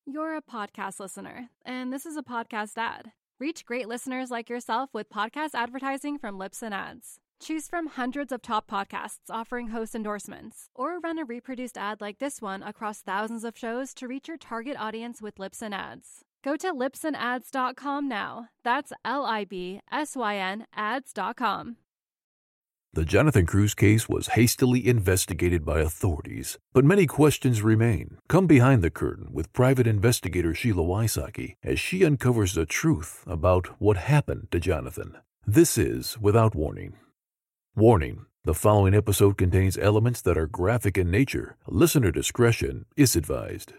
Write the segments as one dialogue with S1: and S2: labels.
S1: You're a podcast listener, and this is a podcast ad. Reach great listeners like yourself with podcast advertising from Libsyn Ads. Choose from hundreds of top podcasts offering host endorsements, or run a reproduced ad like this one across thousands of shows to reach your target audience with Libsyn Ads. Go to libsynads.com now. That's LIBSYN ads.com.
S2: The Jonathan Cruz case was hastily investigated by authorities, but many questions remain. Come behind the curtain with private investigator Sheila Wysocki as she uncovers the truth about what happened to Jonathan. This is Without Warning. Warning: the following episode contains elements that are graphic in nature. Listener discretion is advised.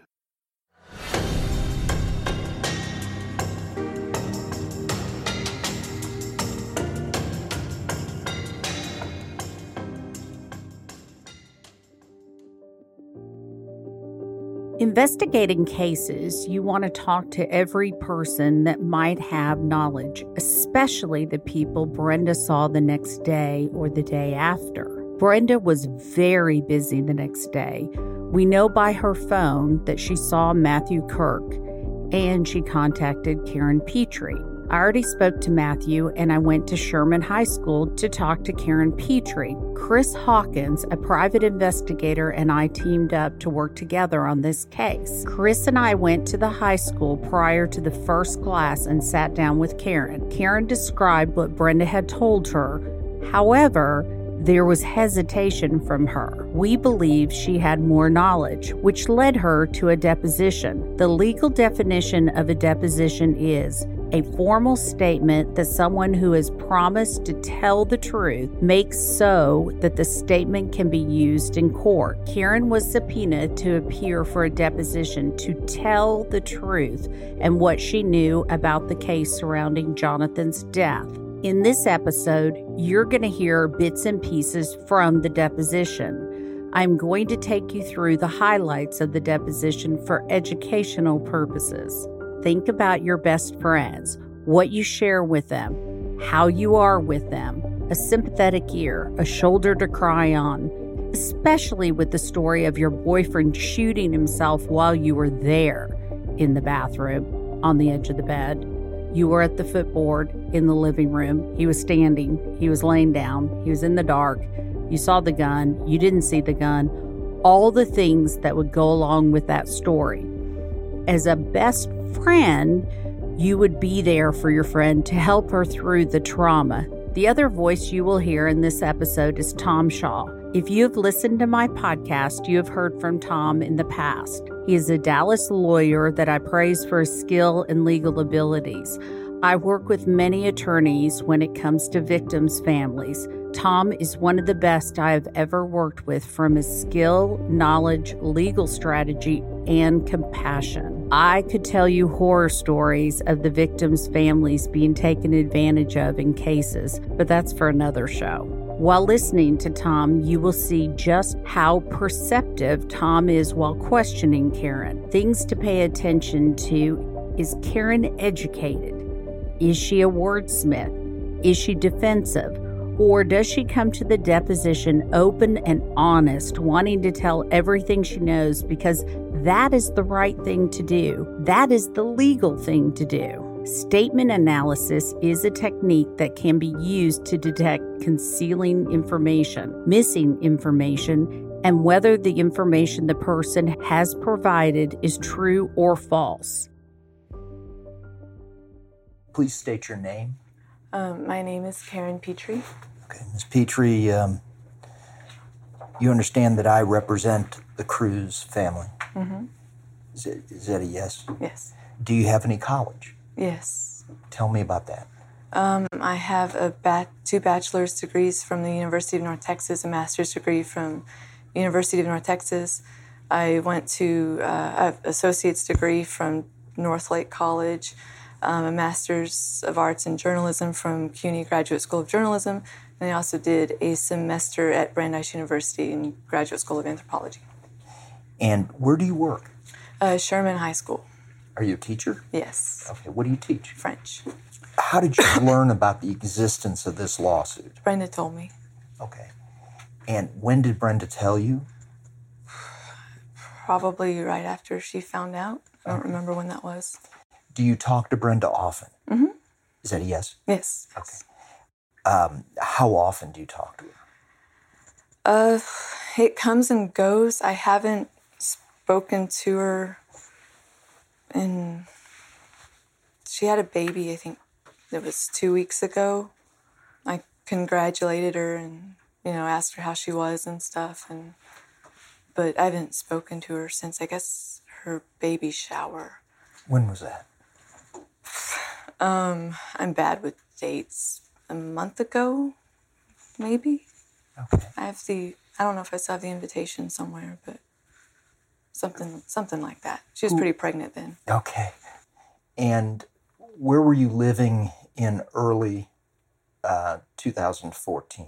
S3: Investigating cases, you want to talk to every person that might have knowledge, especially the people Brenda saw the next day or the day after. Brenda was very busy the next day. We know by her phone that she saw Matthew Kirk, and she contacted Karen Petrie. I already spoke to Matthew, and I went to Sherman High School to talk to Karen Petrie. Chris Hawkins, a private investigator, and I teamed up to work together on this case. Chris and I went to the high school prior to the first class and sat down with Karen. Karen described what Brenda had told her. However, there was hesitation from her. We believe she had more knowledge, which led her to a deposition. The legal definition of a deposition is a formal statement that someone who has promised to tell the truth makes so that the statement can be used in court. Karen was subpoenaed to appear for a deposition to tell the truth and what she knew about the case surrounding Jonathan's death. In this episode, you're going to hear bits and pieces from the deposition. I'm going to take you through the highlights of the deposition for educational purposes. Think about your best friends, what you share with them, how you are with them, a sympathetic ear, a shoulder to cry on, especially with the story of your boyfriend shooting himself while you were there in the bathroom, on the edge of the bed. You were at the footboard in the living room. He was standing. He was laying down. He was in the dark. You saw the gun. You didn't see the gun. All the things that would go along with that story. As a best friend, you would be there for your friend to help her through the trauma. The other voice you will hear in this episode is Tom Shaw. If you have listened to my podcast, you have heard from Tom in the past. He is a Dallas lawyer that I praise for his skill and legal abilities. I work with many attorneys when it comes to victims' families. Tom is one of the best I have ever worked with from his skill, knowledge, legal strategy, and compassion. I could tell you horror stories of the victims' families being taken advantage of in cases, but that's for another show. While listening to Tom, you will see just how perceptive Tom is while questioning Karen. Things to pay attention to: is Karen educated? Is she a wordsmith? Is she defensive? Or does she come to the deposition open and honest, wanting to tell everything she knows because that is the right thing to do? That is the legal thing to do. Statement analysis is a technique that can be used to detect concealing information, missing information, and whether the information the person has provided is true or false.
S4: Please state your name.
S5: My name is Karen Petrie.
S4: Okay, Ms. Petrie, you understand that I represent the Cruz family?
S5: Mm-hmm.
S4: Is that a yes?
S5: Yes.
S4: Do you have any college?
S5: Yes.
S4: Tell me about that.
S5: I have two bachelor's degrees from the University of North Texas, a master's degree from University of North Texas. I went to an associate's degree from Northlake College, a master's of arts in journalism from CUNY Graduate School of Journalism, and I also did a semester at Brandeis University in Graduate School of Anthropology.
S4: And where do you work?
S5: Sherman High School.
S4: Are you a teacher?
S5: Yes.
S4: Okay, what do you teach?
S5: French.
S4: How did you learn about the existence of this lawsuit?
S5: Brenda told me.
S4: Okay. And when did Brenda tell you?
S5: Probably right after she found out. I don't remember when that was.
S4: Do you talk to Brenda often?
S5: Mm-hmm.
S4: Is that a yes?
S5: Yes.
S4: Okay. How often do you talk to her?
S5: It comes and goes. I haven't spoken to her in... She had a baby, I think it was 2 weeks ago. I congratulated her and, asked her how she was and stuff. But I haven't spoken to her since, I guess, her baby shower.
S4: When was that?
S5: I'm bad with dates. A month ago, maybe?
S4: Okay.
S5: I don't know if I still have the invitation somewhere, but something like that. She was pretty pregnant then.
S4: Okay. And where were you living in early 2014?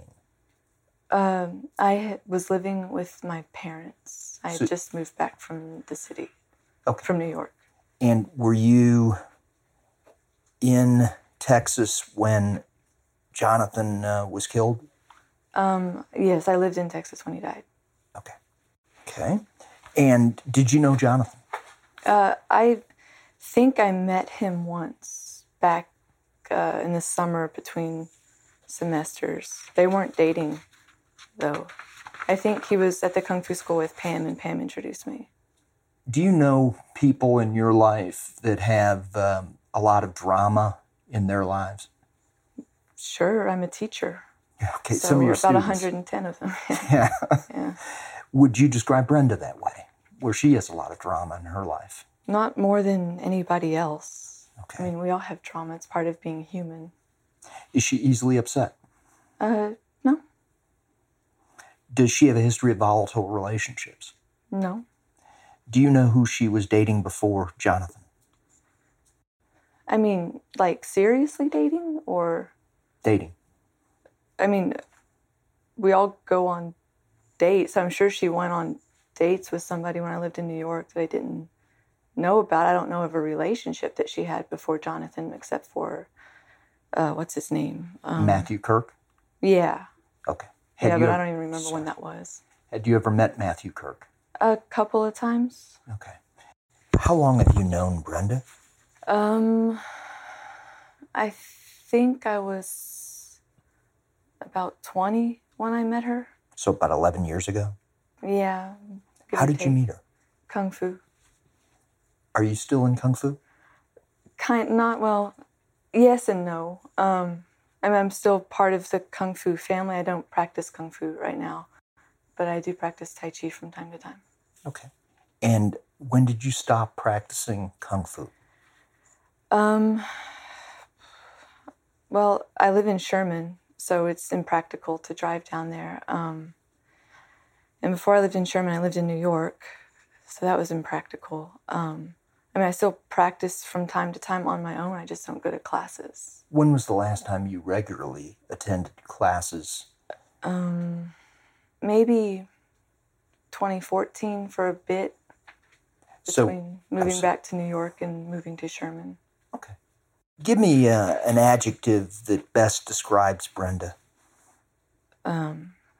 S5: I was living with my parents. I had just moved back from the city, from New York.
S4: And were you in Texas when Jonathan was killed?
S5: Yes, I lived in Texas when he died.
S4: Okay. And did you know Jonathan?
S5: I think I met him once back in the summer between semesters. They weren't dating, though. I think he was at the Kung Fu school with Pam, and Pam introduced me.
S4: Do you know people in your life that have a lot of drama in their lives?
S5: Sure, I'm a teacher.
S4: Okay,
S5: so
S4: some of your
S5: about
S4: students.
S5: 110 of them.
S4: Yeah.
S5: Yeah.
S4: Would you describe Brenda that way, where she has a lot of drama in her life?
S5: Not more than anybody else.
S4: Okay.
S5: I mean, we all have trauma. It's part of being human.
S4: Is she easily upset?
S5: No.
S4: Does she have a history of volatile relationships?
S5: No.
S4: Do you know who she was dating before Jonathan?
S5: I mean, like, seriously dating or...
S4: Dating.
S5: I mean, we all go on dates. I'm sure she went on dates with somebody when I lived in New York that I didn't know about. I don't know of a relationship that she had before Jonathan, except for, what's his name?
S4: Matthew Kirk?
S5: Yeah.
S4: Okay.
S5: I don't even remember when that was.
S4: Had you ever met Matthew Kirk?
S5: A couple of times.
S4: Okay. How long have you known Brenda?
S5: I think I was about 20 when I met her.
S4: So about 11 years ago?
S5: Yeah.
S4: How did you meet her?
S5: Kung Fu.
S4: Are you still in Kung Fu?
S5: Yes and no. I'm still part of the Kung Fu family. I don't practice Kung Fu right now, but I do practice Tai Chi from time to time.
S4: Okay. And when did you stop practicing Kung Fu?
S5: Well, I live in Sherman, so it's impractical to drive down there. And before I lived in Sherman, I lived in New York, so that was impractical. I still practice from time to time on my own. I just don't go to classes.
S4: When was the last time you regularly attended classes?
S5: Maybe 2014 for a bit, between moving back to New York and moving to Sherman.
S4: Okay. Give me an adjective that best describes Brenda. A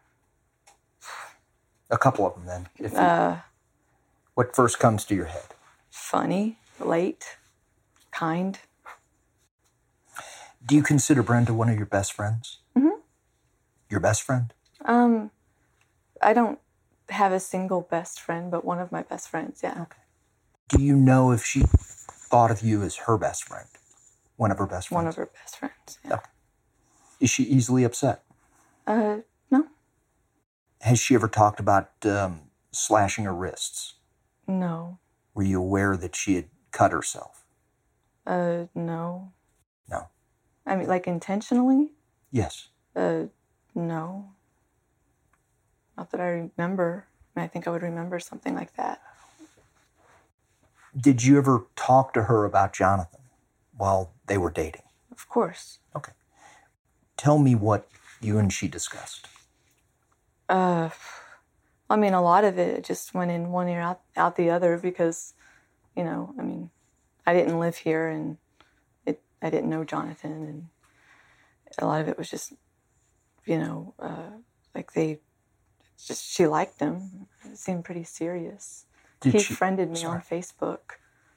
S4: couple of them, then. What first comes to your head?
S5: Funny, late, kind.
S4: Do you consider Brenda one of your best friends?
S5: Mm-hmm.
S4: Your best friend?
S5: I don't have a single best friend, but one of my best friends, yeah.
S4: Okay. Do you know if she thought of you as her best friend? One of her best friends?
S5: One of her best friends, yeah.
S4: Okay. Is she easily upset?
S5: No.
S4: Has she ever talked about slashing her wrists?
S5: No.
S4: Were you aware that she had cut herself?
S5: No.
S4: No.
S5: I mean, like, intentionally?
S4: Yes.
S5: No. Not that I remember. I think I would remember something like that.
S4: Did you ever talk to her about Jonathan while they were dating?
S5: Of course.
S4: Okay. Tell me what you and she discussed.
S5: A lot of it just went in one ear, out the other, because, I didn't live here, and I didn't know Jonathan, and a lot of it was just, she liked him. It seemed pretty serious. He friended me on Facebook.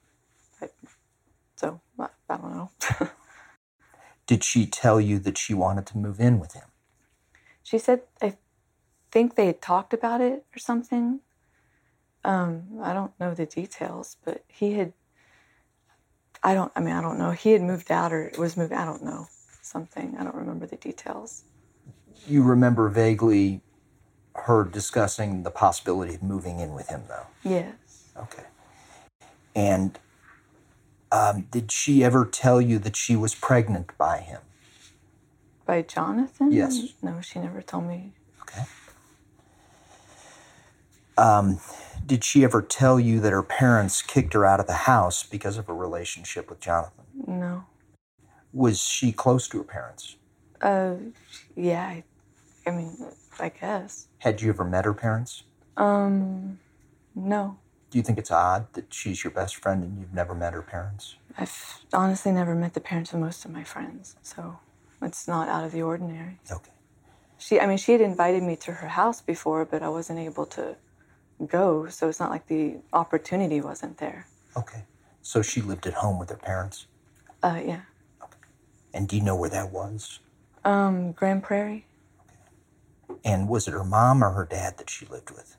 S5: So, I don't know.
S4: Did she tell you that she wanted to move in with him?
S5: She said, I think they had talked about it or something. I don't know the details, but he had, I don't know. He had moved out or was moved, I don't know, something. I don't remember the details.
S4: You remember vaguely her discussing the possibility of moving in with him, though?
S5: Yes.
S4: Okay. And did she ever tell you that she was pregnant by him?
S5: By Jonathan?
S4: Yes.
S5: No, she never told me.
S4: Okay. Did she ever tell you that her parents kicked her out of the house because of her relationship with Jonathan?
S5: No.
S4: Was she close to her parents?
S5: Yeah, I mean, I guess.
S4: Had you ever met her parents?
S5: No.
S4: Do you think it's odd that she's your best friend and you've never met her parents?
S5: I've honestly never met the parents of most of my friends, so it's not out of the ordinary.
S4: Okay.
S5: She had invited me to her house before, but I wasn't able to go, so it's not like the opportunity wasn't there.
S4: Okay. So she lived at home with her parents?
S5: Yeah.
S4: Okay. And do you know where that was?
S5: Grand Prairie.
S4: Okay. And was it her mom or her dad that she lived with?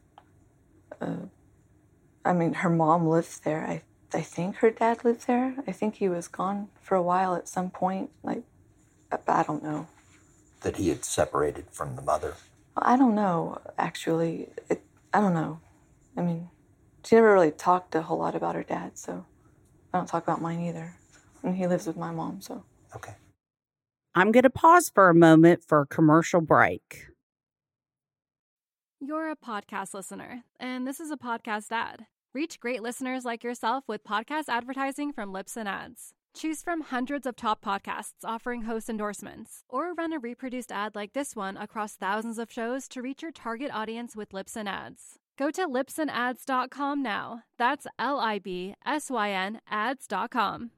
S5: Her mom lived there. I think her dad lived there. I think he was gone for a while at some point. I don't know.
S4: That he had separated from the mother?
S5: I don't know, actually. I don't know. She never really talked a whole lot about her dad, so I don't talk about mine either. And he lives with my mom, so.
S4: Okay.
S3: I'm going to pause for a moment for a commercial break.
S1: You're a podcast listener, and this is a podcast ad. Reach great listeners like yourself with podcast advertising from Libsyn Ads. Choose from hundreds of top podcasts offering host endorsements, or run a reproduced ad like this one across thousands of shows to reach your target audience with Libsyn Ads. Go to libsynads.com now. That's LIBSYN ads.com.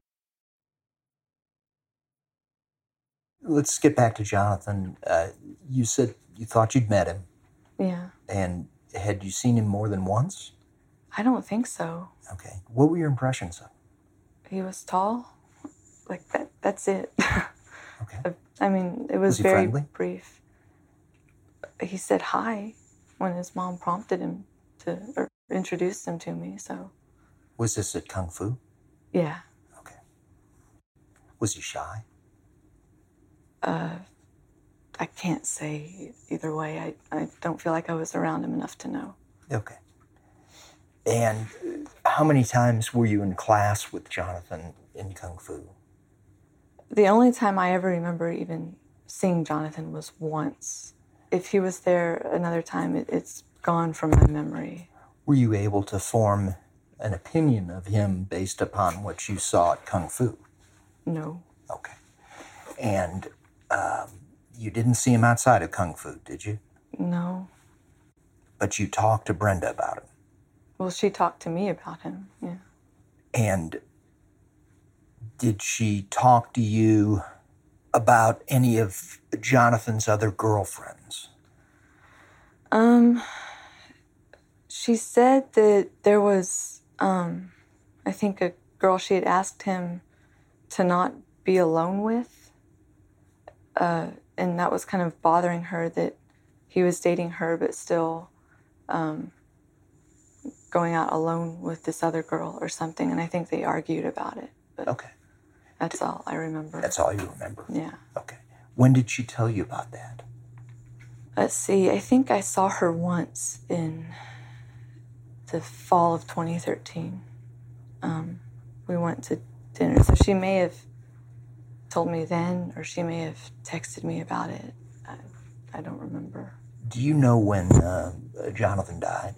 S4: Let's get back to Jonathan. You said you thought you'd met him.
S5: Yeah.
S4: And had you seen him more than once?
S5: I don't think so.
S4: Okay. What were your impressions of him?
S5: He was tall. That's it.
S4: Okay.
S5: It was
S4: he
S5: very
S4: friendly?
S5: brief. He said hi when his mom prompted him or introduced him to me, so.
S4: Was this at Kung Fu?
S5: Yeah.
S4: Okay. Was he shy?
S5: I can't say either way. I don't feel like I was around him enough to know.
S4: Okay. And how many times were you in class with Jonathan in Kung Fu?
S5: The only time I ever remember even seeing Jonathan was once. If he was there another time, it's gone from my memory.
S4: Were you able to form an opinion of him based upon what you saw at Kung Fu?
S5: No.
S4: Okay. And you didn't see him outside of Kung Fu, did you?
S5: No.
S4: But you talked to Brenda about him?
S5: Well, she talked to me about him, yeah.
S4: And did she talk to you about any of Jonathan's other girlfriends?
S5: She said that there was, I think a girl she had asked him to not be alone with. And that was kind of bothering her that he was dating her but still going out alone with this other girl or something. And I think they argued about it. But
S4: okay.
S5: That's all I remember.
S4: That's all you remember?
S5: Yeah.
S4: Okay. When did she tell you about that?
S5: Let's see. I think I saw her once in the fall of 2013. We went to dinner. So she may have told me then, or she may have texted me about it. I don't remember.
S4: Do you know when Jonathan died?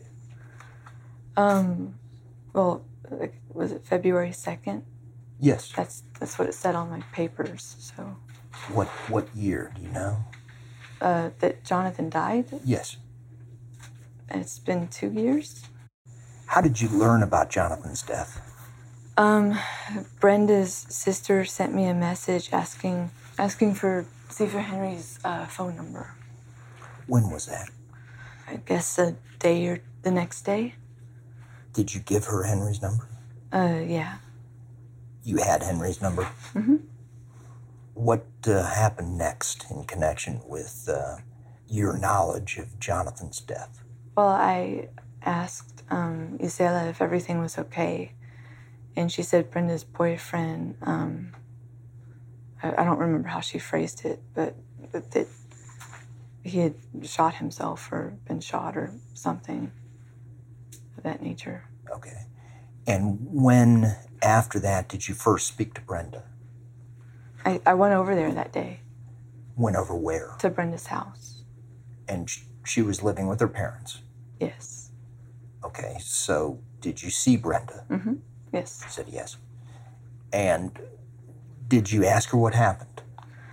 S5: Well, was it February 2nd?
S4: Yes.
S5: That's what it said on my papers, so.
S4: What year, do you know?
S5: That Jonathan died?
S4: Yes.
S5: It's been 2 years.
S4: How did you learn about Jonathan's death?
S5: Brenda's sister sent me a message asking for Stephen Henry's phone number.
S4: When was that?
S5: I guess a day or the next day.
S4: Did you give her Henry's number?
S5: Yeah.
S4: You had Henry's number?
S5: Mm-hmm.
S4: What happened next in connection with your knowledge of Jonathan's death?
S5: Well, I asked Isela if everything was okay, and she said Brenda's boyfriend, I don't remember how she phrased it, but that he had shot himself or been shot or something of that nature.
S4: Okay. And when, after that, did you first speak to Brenda?
S5: I went over there that day.
S4: Went over where?
S5: To Brenda's house.
S4: And she was living with her parents?
S5: Yes.
S4: Okay, so did you see Brenda?
S5: Mm-hmm. Yes.
S4: You said yes. And did you ask her what happened?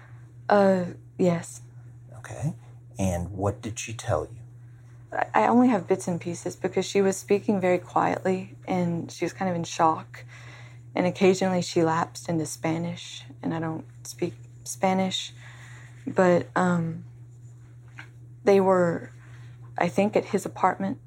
S5: Yes.
S4: Okay. And what did she tell you?
S5: I only have bits and pieces because she was speaking very quietly and she was kind of in shock. And occasionally she lapsed into Spanish, and I don't speak Spanish. But they were, I think, at his apartment.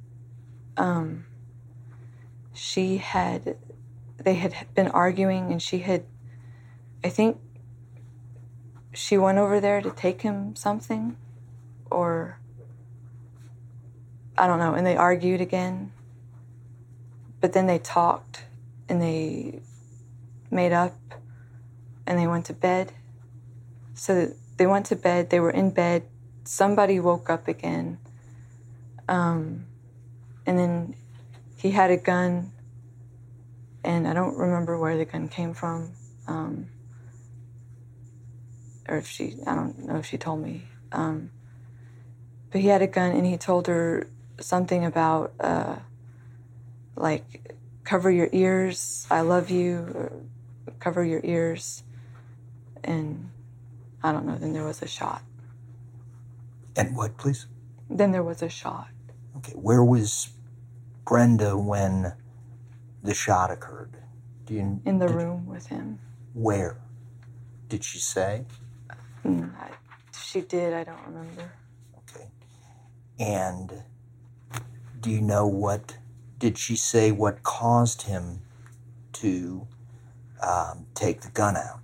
S5: They had been arguing, and I think she went over there to take him something, or I don't know, and they argued again. But then they talked, and they made up, and they went to bed. So they went to bed, they were in bed, somebody woke up again, and then he had a gun, and I don't remember where the gun came from, or I don't know if she told me, but he had a gun, and he told her something about, like, cover your ears, I love you, or cover your ears, and I don't know, then there was a shot.
S4: And what, please?
S5: Then there was a shot.
S4: Okay, where was Brenda when the shot occurred?
S5: In the room with him.
S4: Where? Did she say?
S5: She did, I don't remember.
S4: Okay. And do you know did she say what caused him to take the gun out?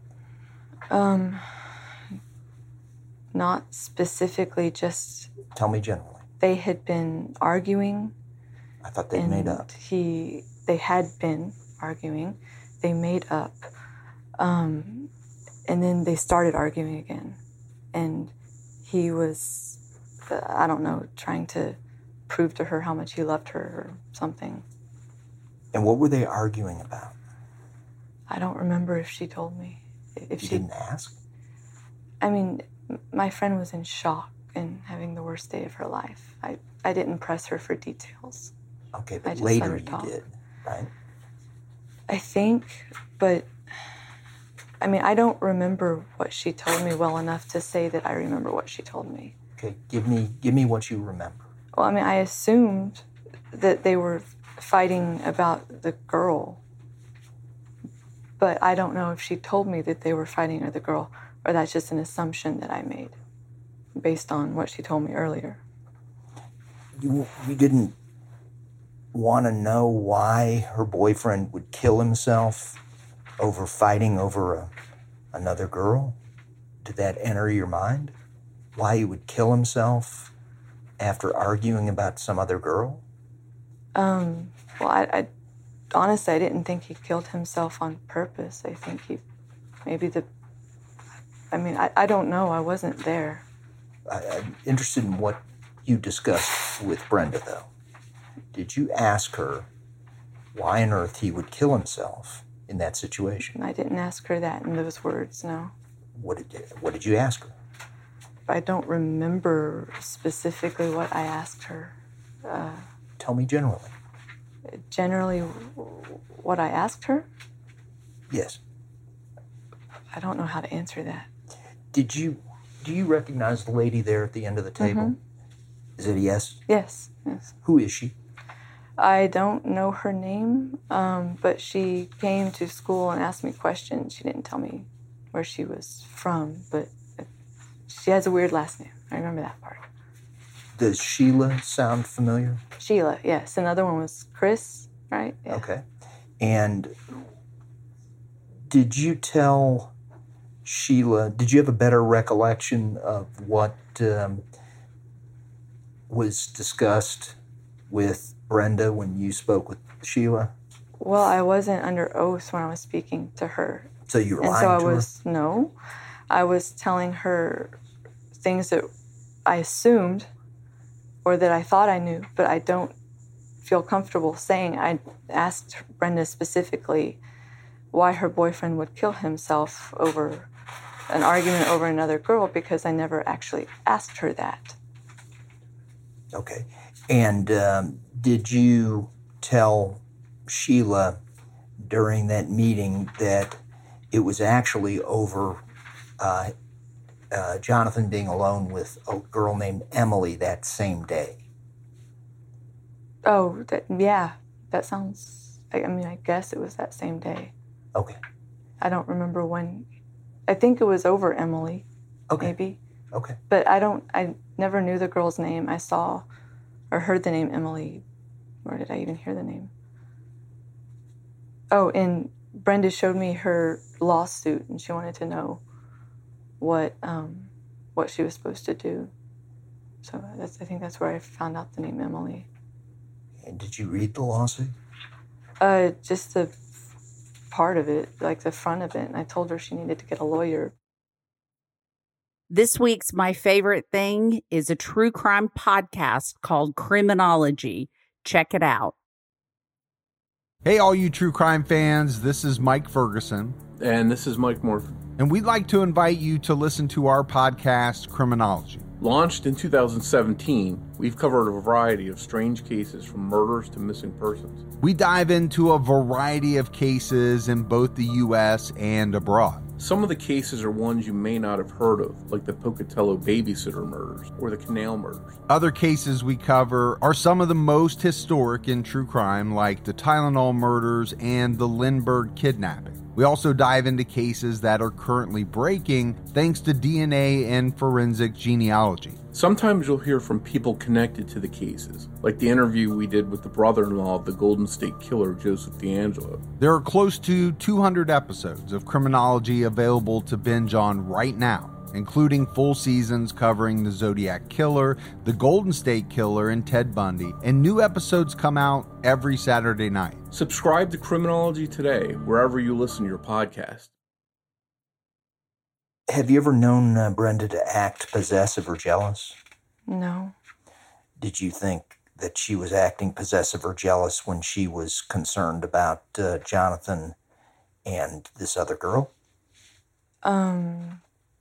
S5: Not specifically, just...
S4: Tell me generally.
S5: They had been arguing.
S4: I thought they made up.
S5: They had been arguing. They made up. And then they started arguing again. And he was, I don't know, trying to prove to her how much he loved her or something.
S4: And what were they arguing about?
S5: I don't remember if she told me.
S4: You didn't ask?
S5: I mean, my friend was in shock and having the worst day of her life. I didn't press her for details.
S4: Okay, but later you did, right?
S5: I think, but I mean, I don't remember what she told me well enough to say that I remember what she told me.
S4: Okay, give me what you remember.
S5: Well, I mean, I assumed that they were fighting about the girl, but I don't know if she told me that they were fighting over the girl, or that's just an assumption that I made based on what she told me earlier.
S4: You didn't want to know why her boyfriend would kill himself over fighting over another girl? Did that enter your mind? Why he would kill himself after arguing about some other girl?
S5: Well, I honestly, I didn't think he killed himself on purpose. I think I don't know. I wasn't there.
S4: I'm interested in what you discussed with Brenda, though. Did you ask her why on earth he would kill himself in that situation?
S5: I didn't ask her that in those words, no.
S4: What did you ask her?
S5: I don't remember specifically what I asked her.
S4: Tell me generally.
S5: Generally, what I asked her?
S4: Yes.
S5: I don't know how to answer that.
S4: Do you recognize the lady there at the end of the table? Mm-hmm. Is it a yes?
S5: Yes.
S4: Who is she?
S5: I don't know her name, but she came to school and asked me questions. She didn't tell me where she was from, but she has a weird last name. I remember that part.
S4: Does Sheila sound familiar?
S5: Sheila, yes. Another one was Chris. right? Yeah.
S4: Okay. And did you tell Sheila, did you have a better recollection of what was discussed with Brenda when you spoke with Sheila?
S5: Well, I wasn't under oath when I was speaking to her.
S4: So you were
S5: And
S4: lying
S5: so
S4: to her?
S5: No. I was telling her things that I assumed or that I thought I knew, but I don't feel comfortable saying. I asked Brenda specifically why her boyfriend would kill himself over an argument over another girl, because I never actually asked her that.
S4: Okay. And did you tell Sheila during that meeting that it was actually over Jonathan being alone with a girl named Emily that same day?
S5: Oh, yeah. That sounds... I guess it was that same day.
S4: Okay.
S5: I don't remember when. I think it was over Emily.
S4: Okay.
S5: Maybe.
S4: Okay.
S5: But I never knew the girl's name. I saw or heard the name Emily. Where did I even hear the name? Oh, and Brenda showed me her lawsuit, and she wanted to know what she was supposed to do. So I think that's where I found out the name Emily.
S4: And did you read the lawsuit?
S5: Just the part of it, like the front of it, and I told her she needed to get a lawyer.
S3: This week's My Favorite Thing is a true crime podcast called Criminology. Check it out.
S6: Hey, all you true crime fans, this is Mike Ferguson.
S7: And this is Mike Morphin.
S6: And we'd like to invite you to listen to our podcast, Criminology.
S7: Launched in 2017, we've covered a variety of strange cases from murders to missing persons.
S6: We dive into a variety of cases in both the U.S. and abroad.
S7: Some of the cases are ones you may not have heard of, like the Pocatello babysitter murders or the Canal murders.
S6: Other cases we cover are some of the most historic in true crime, like the Tylenol murders and the Lindbergh kidnapping. We also dive into cases that are currently breaking thanks to DNA and forensic genealogy.
S7: Sometimes you'll hear from people connected to the cases, like the interview we did with the brother-in-law of the Golden State Killer, Joseph D'Angelo.
S6: There are close to 200 episodes of Criminology available to binge on right now, including full seasons covering the Zodiac Killer, the Golden State Killer, and Ted Bundy, and new episodes come out every Saturday night.
S7: Subscribe to Criminology today, wherever you listen to your podcast.
S4: Have you ever known Brenda to act possessive or jealous?
S5: No.
S4: Did you think that she was acting possessive or jealous when she was concerned about Jonathan and this other girl?
S5: No.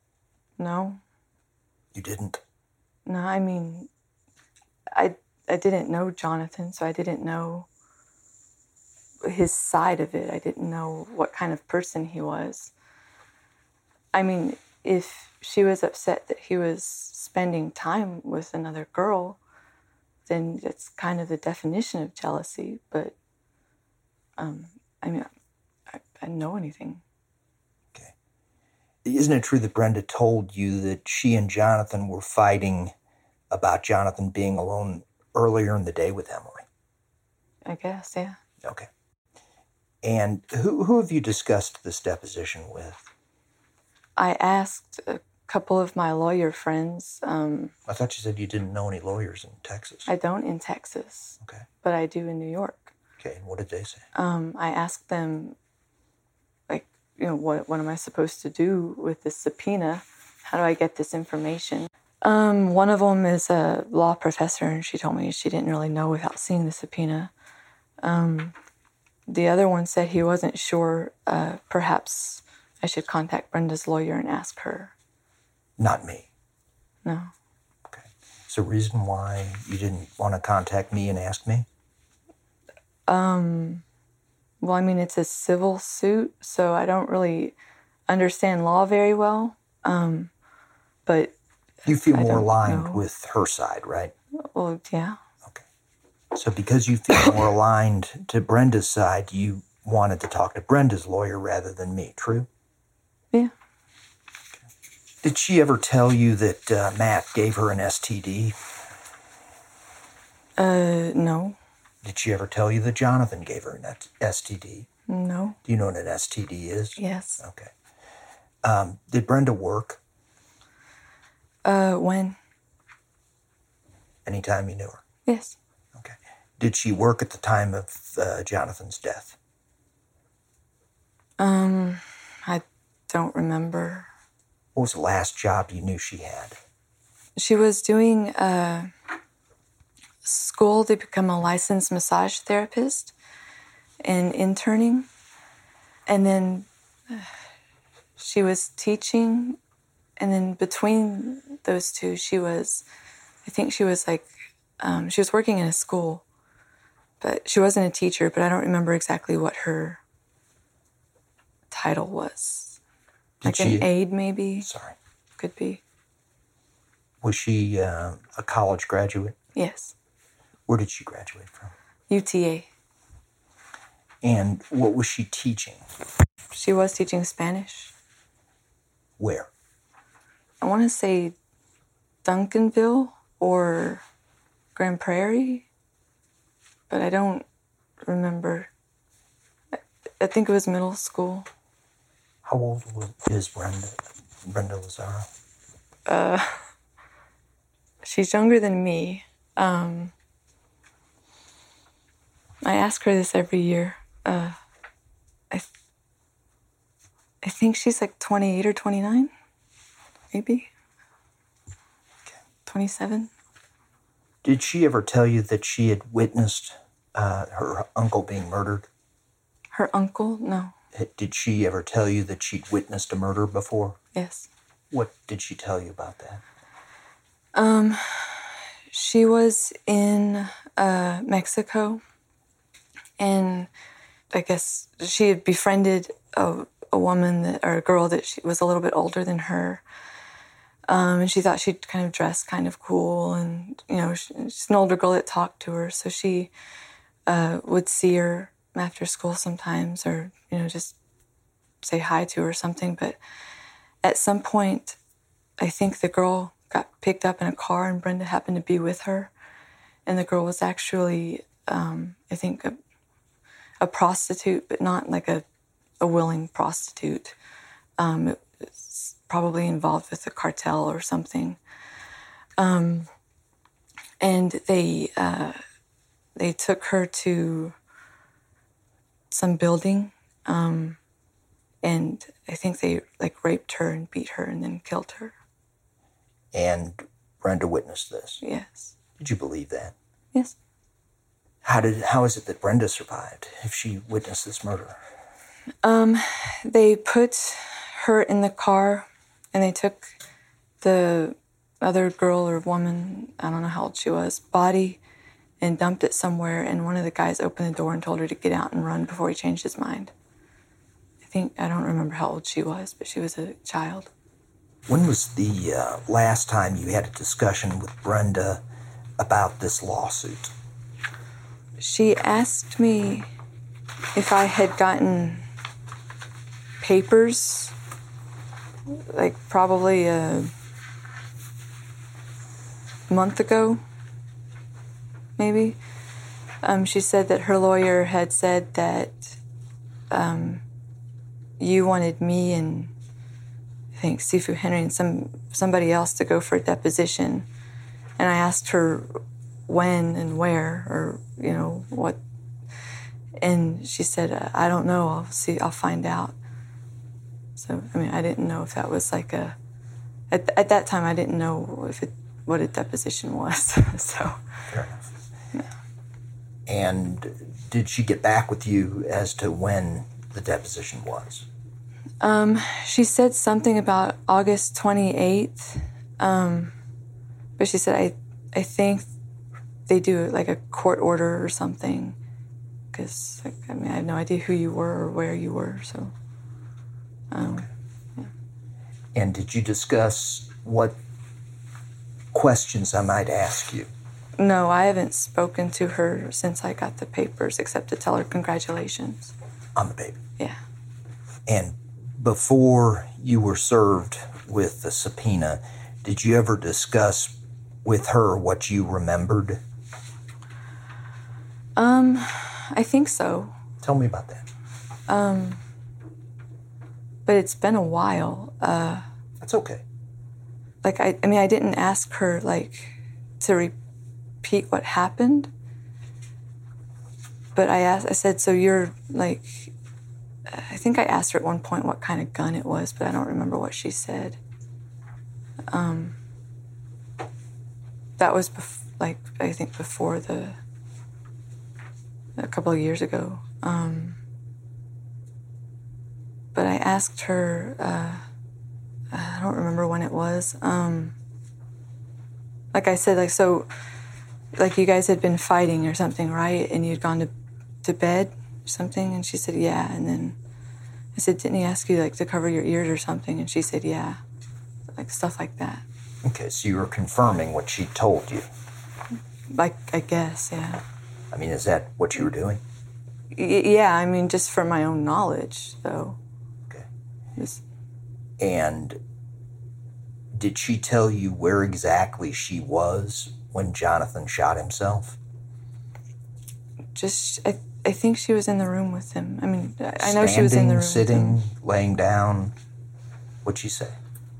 S4: You didn't?
S5: No, I mean, I didn't know Jonathan, so I didn't know his side of it. I didn't know what kind of person he was. I mean, if she was upset that he was spending time with another girl, then it's kind of the definition of jealousy. But, I mean, I didn't know anything.
S4: Okay. Isn't it true that Brenda told you that she and Jonathan were fighting about Jonathan being alone earlier in the day with Emily?
S5: I guess, yeah.
S4: Okay. And who have you discussed this deposition with?
S5: I asked a couple of my lawyer friends.
S4: I thought you said you didn't know any lawyers in Texas.
S5: I don't in Texas.
S4: Okay.
S5: But I do in New York.
S4: Okay, and what did they say?
S5: I asked them, like, what am I supposed to do with this subpoena? How do I get this information? One of them is a law professor, and she told me she didn't really know without seeing the subpoena. The other one said he wasn't sure. Perhaps I should contact Brenda's lawyer and ask her.
S4: Not me.
S5: No.
S4: Okay. Is there a reason why you didn't want to contact me and ask me?
S5: Well, I mean, it's a civil suit, so I don't really understand law very well. But
S4: you feel
S5: I
S4: more
S5: don't
S4: aligned
S5: know.
S4: with her side, right?
S5: Well, yeah.
S4: Okay. So because you feel more aligned to Brenda's side, you wanted to talk to Brenda's lawyer rather than me, true?
S5: Yeah.
S4: Did she ever tell you that Matt gave her an STD?
S5: No.
S4: Did she ever tell you that Jonathan gave her an STD?
S5: No.
S4: Do you know what an STD is?
S5: Yes.
S4: Okay. Did Brenda work?
S5: When?
S4: Anytime you knew her?
S5: Yes.
S4: Okay. Did she work at the time of Jonathan's death?
S5: I don't remember.
S4: What was the last job you knew she had?
S5: She was doing school to become a licensed massage therapist and interning. And then she was teaching. And then between those two, she was working in a school. But she wasn't a teacher, but I don't remember exactly what her title was. An aide, maybe?
S4: Sorry.
S5: Could be.
S4: Was she a college graduate?
S5: Yes.
S4: Where did she graduate from?
S5: UTA.
S4: And what was she teaching?
S5: She was teaching Spanish.
S4: Where?
S5: I want to say Duncanville or Grand Prairie, but I don't remember. I think it was middle school.
S4: How old is Brenda Lazaro?
S5: She's younger than me. I ask her this every year. I think she's like 28 or 29, maybe.
S4: Okay.
S5: 27.
S4: Did she ever tell you that she had witnessed her uncle being murdered?
S5: Her uncle? No.
S4: Did she ever tell you that she'd witnessed a murder before?
S5: Yes.
S4: What did she tell you about that?
S5: She was in Mexico, and I guess she had befriended a woman or a girl that she was a little bit older than her. And she thought she'd kind of dress kind of cool, and she's an older girl that talked to her, so she would see her after school sometimes, or just say hi to her or something. But at some point, I think the girl got picked up in a car, and Brenda happened to be with her, and the girl was actually, I think, a prostitute, but not like a willing prostitute. It was probably involved with a cartel or something. And they took her to some building, and I think they raped her and beat her and then killed her.
S4: And Brenda witnessed this?
S5: Yes.
S4: Did you believe that?
S5: Yes.
S4: How is it that Brenda survived if she witnessed this murder?
S5: They put her in the car, and they took the other girl or woman, I don't know how old she was, body, and dumped it somewhere, and one of the guys opened the door and told her to get out and run before he changed his mind. I don't remember how old she was, but she was a child.
S4: When was the last time you had a discussion with Brenda about this lawsuit?
S5: She asked me if I had gotten papers, probably a month ago, maybe. She said that her lawyer had said that you wanted me and I think Sifu Henry and somebody else to go for a deposition. And I asked her when and where, or, what. And she said, I don't know, I'll find out. So, I didn't know if that was at that time, I didn't know what a deposition was, so.
S4: Fair enough. Yeah. And did she get back with you as to when the deposition was?
S5: She said something about August 28th, but she said, I think they do a court order or something, because, I had no idea who you were or where you were, so.
S4: Okay. Yeah. And did you discuss what questions I might ask you?
S5: No, I haven't spoken to her since I got the papers, except to tell her congratulations.
S4: On the baby?
S5: Yeah.
S4: And before you were served with the subpoena, did you ever discuss with her what you remembered?
S5: I think so.
S4: Tell me about that.
S5: But it's been a while.
S4: That's okay.
S5: Like, I mean, I didn't ask her, like, to repeat what happened. But I said, so you're, like, I think I asked her at one point what kind of gun it was, but I don't remember what she said. That was, I think before a couple of years ago. But I asked her, I don't remember when it was. Like I said, like, so, like, you guys had been fighting or something, right? And you'd gone to bed or something? And she said, yeah. And then I said, didn't he ask you, like, to cover your ears or something? And she said, yeah. Like, stuff like that.
S4: Okay, so you were confirming what she told you.
S5: Like, I guess, yeah.
S4: I mean, is that what you were doing?
S5: Yeah, I mean, just for my own knowledge, though.
S4: Okay.
S5: Just...
S4: And did she tell you where exactly she was when Jonathan shot himself?
S5: Just, I think she was in the room with him. I mean, I know she was in the room
S4: sitting,
S5: with him.
S4: laying down. What'd she say?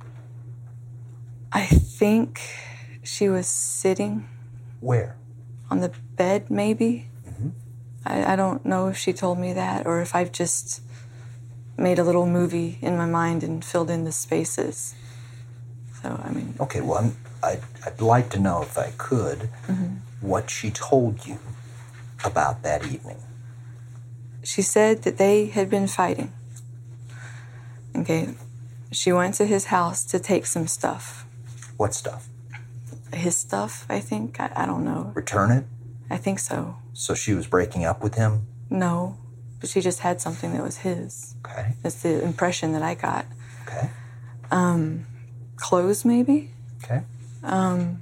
S5: I think she was sitting.
S4: Where?
S5: On the bed, maybe.
S4: Mm-hmm.
S5: I don't know if she told me that or if I've just made a little movie in my mind and filled in the spaces. So, I mean...
S4: Okay, well, I'd like to know, if I could, what she told you about that evening.
S5: She said that they had been fighting. Okay. She went to his house to take some stuff.
S4: What stuff?
S5: His stuff, I think. I don't know.
S4: Return it?
S5: I think so.
S4: So she was breaking up with him?
S5: No, but she just had something that was his.
S4: Okay.
S5: That's the impression that I got.
S4: Okay.
S5: Clothes, maybe?
S4: Okay.
S5: And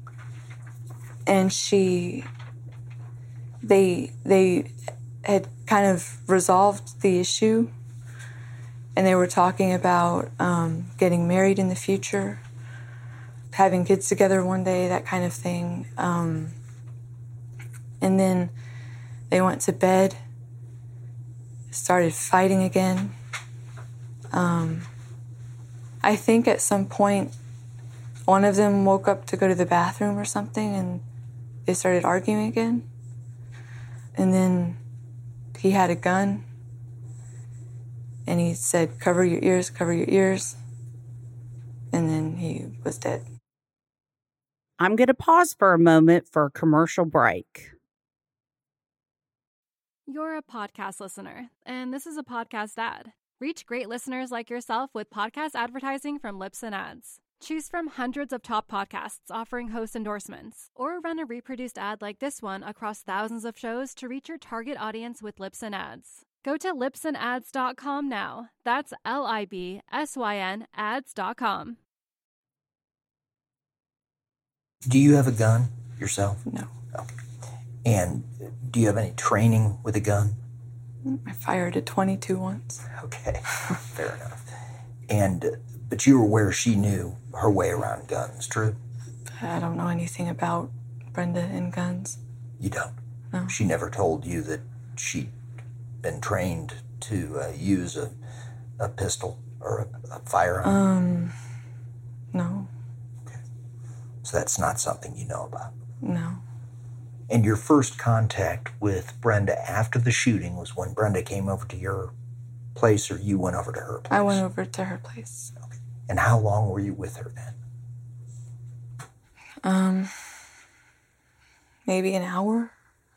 S5: they had kind of resolved the issue, and they were talking about getting married in the future, having kids together one day, that kind of thing. And then they went to bed, started fighting again. I think at some point, one of them woke up to go to the bathroom or something, and they started arguing again. And then he had a gun, and he said, cover your ears, cover your ears. And then he was dead.
S3: I'm going to pause for a moment for a commercial break.
S1: You're a podcast listener, and this is a podcast ad. Reach great listeners like yourself with podcast advertising from Libsyn Ads. Choose from hundreds of top podcasts offering host endorsements, or run a reproduced ad like this one across thousands of shows to reach your target audience with Libsyn Ads. Go to libsynads.com now. That's LIBSYN ads.com.
S4: Do you have a gun yourself?
S5: No.
S4: Okay. And do you have any training with a gun?
S5: I fired a .22 once.
S4: Okay, fair enough. But you were aware she knew her way around guns, true?
S5: I don't know anything about Brenda and guns.
S4: You don't?
S5: No.
S4: She never told you that she'd been trained to use a pistol or a firearm?
S5: No.
S4: Okay. So that's not something you know about?
S5: No.
S4: And your first contact with Brenda after the shooting was when Brenda came over to your place, or you went over to her place?
S5: I went over to her place.
S4: Okay. And how long were you with her then?
S5: Maybe an hour.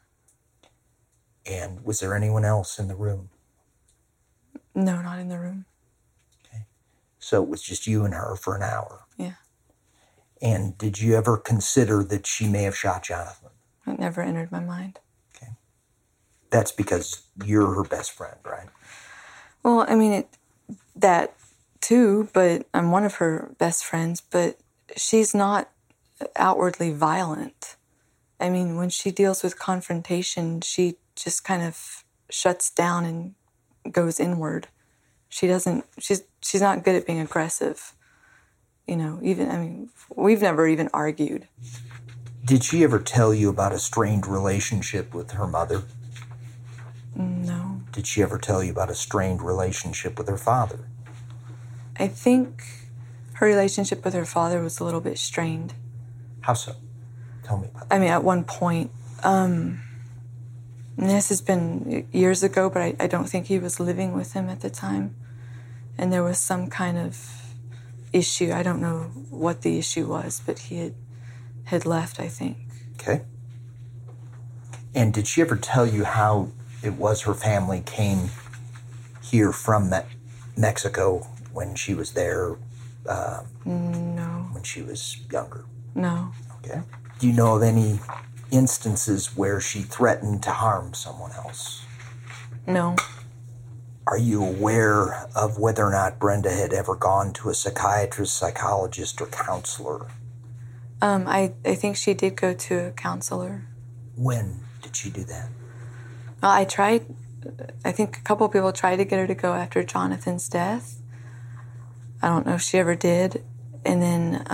S4: And was there anyone else in the room?
S5: No, not in the room.
S4: Okay. So it was just you and her for an hour?
S5: Yeah.
S4: And did you ever consider that she may have shot Jonathan?
S5: It never entered my mind.
S4: Okay. That's because you're her best friend, right?
S5: Well, I mean, that too, but I'm one of her best friends, but she's not outwardly violent. I mean, when she deals with confrontation, she just kind of shuts down and goes inward. She's not good at being aggressive. You know, we've never even argued.
S4: Did she ever tell you about a strained relationship with her mother?
S5: No.
S4: Did she ever tell you about a strained relationship with her father?
S5: I think her relationship with her father was a little bit strained.
S4: How so? Tell me about that.
S5: I mean, at one point, and this has been years ago, but I don't think he was living with him at the time. And there was some kind of issue. I don't know what the issue was, but he had left, I think.
S4: Okay. And did she ever tell you how it was her family came here from Mexico when she was there?
S5: No.
S4: When she was younger?
S5: No.
S4: Okay. Do you know of any instances where she threatened to harm someone else?
S5: No.
S4: Are you aware of whether or not Brenda had ever gone to a psychiatrist, psychologist, or counselor?
S5: I think she did go to a counselor.
S4: When did she do that?
S5: Well, I tried. I think a couple of people tried to get her to go after Jonathan's death. I don't know if she ever did. And then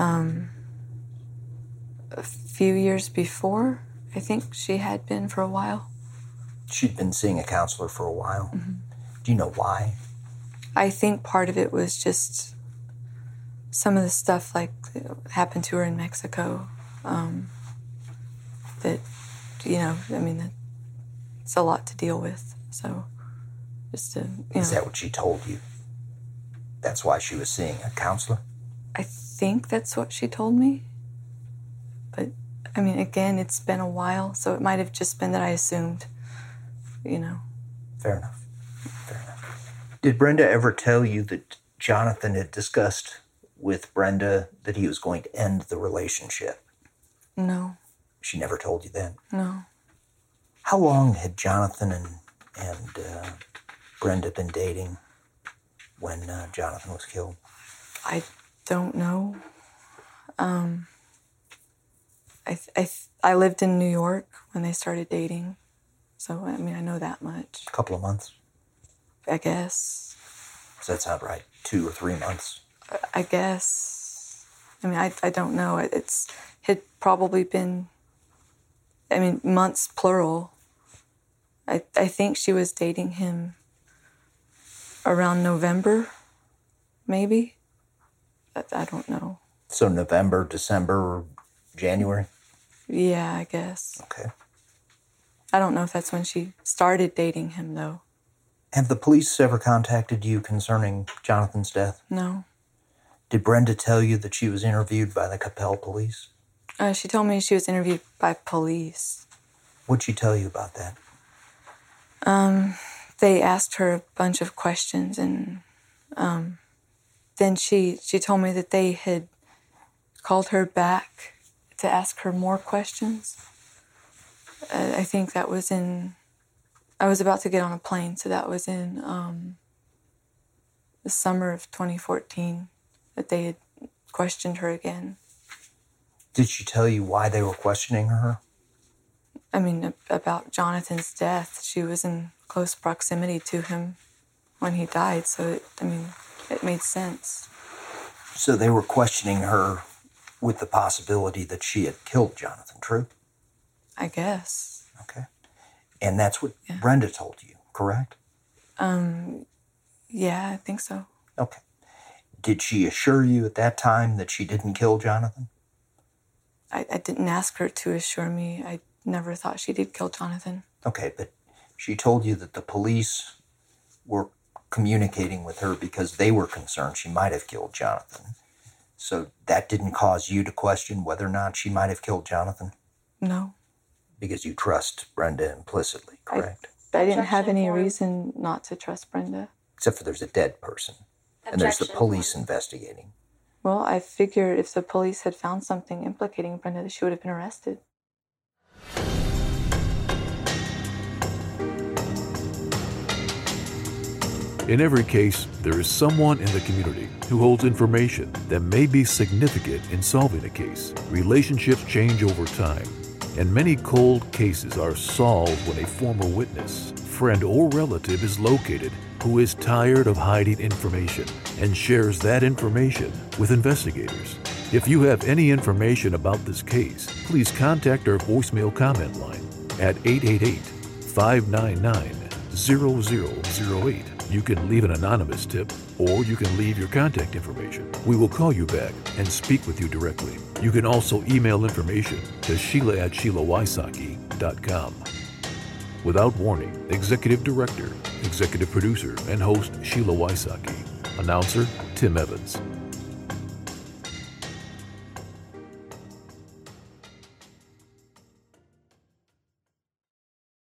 S5: a few years before, I think she had been for a while.
S4: She'd been seeing a counselor for a while.
S5: Mm-hmm.
S4: Do you know why?
S5: I think part of it was just some of the stuff like happened to her in Mexico. That, you know, I mean, it's a lot to deal with. So just to,
S4: Is that what she told you? That's why she was seeing a counselor?
S5: I think that's what she told me. But, I mean, again, it's been a while, so it might have just been that I assumed, you know.
S4: Fair enough. Fair enough. Did Brenda ever tell you that Jonathan had discussed with Brenda that he was going to end the relationship?
S5: No.
S4: She never told you that?
S5: No.
S4: How long had Jonathan and Brenda been dating when Jonathan was killed?
S5: I don't know. I lived in New York when they started dating, so I mean I know that much.
S4: A couple of months?
S5: I guess.
S4: Does that sound right? 2 or 3 months?
S5: I guess. I mean I don't know. It had probably been. I mean months plural. I think she was dating him around November, maybe. I don't know.
S4: So November, December, or January?
S5: Yeah, I guess.
S4: Okay.
S5: I don't know if that's when she started dating him, though.
S4: Have the police ever contacted you concerning Jonathan's death?
S5: No.
S4: Did Brenda tell you that she was interviewed by the Capel police?
S5: She told me she was interviewed by police.
S4: What'd she tell you about that?
S5: They asked her a bunch of questions, and then she told me that they had called her back to ask her more questions. I think that was I was about to get on a plane, so that was in the summer of 2014 that they had questioned her again.
S4: Did she tell you why they were questioning her?
S5: I mean, about Jonathan's death. She was in close proximity to him when he died, so it made sense.
S4: So they were questioning her with the possibility that she had killed Jonathan, true?
S5: I guess.
S4: Okay. And that's what Brenda told you, correct?
S5: Yeah, I think so.
S4: Okay. Did she assure you at that time that she didn't kill Jonathan?
S5: I didn't ask her to assure me. I never thought she did kill Jonathan.
S4: Okay, but she told you that the police were communicating with her because they were concerned she might have killed Jonathan. So that didn't cause you to question whether or not she might have killed Jonathan?
S5: No.
S4: Because you trust Brenda implicitly, correct?
S5: I didn't have any reason not to trust Brenda.
S4: Except for there's a dead person. And there's the police investigating.
S5: Well, I figured if the police had found something implicating Brenda, that she would have been arrested.
S2: In every case, there is someone in the community who holds information that may be significant in solving a case. Relationships change over time, and many cold cases are solved when a former witness, friend, or relative is located who is tired of hiding information and shares that information with investigators. If you have any information about this case, please contact our voicemail comment line at 888-599-0008. You can leave an anonymous tip, or you can leave your contact information. We will call you back and speak with you directly. You can also email information to Sheila@SheilaWysocki.com. Without Warning, Executive Director, Executive Producer, and Host Sheila Wysocki. Announcer Tim Evans.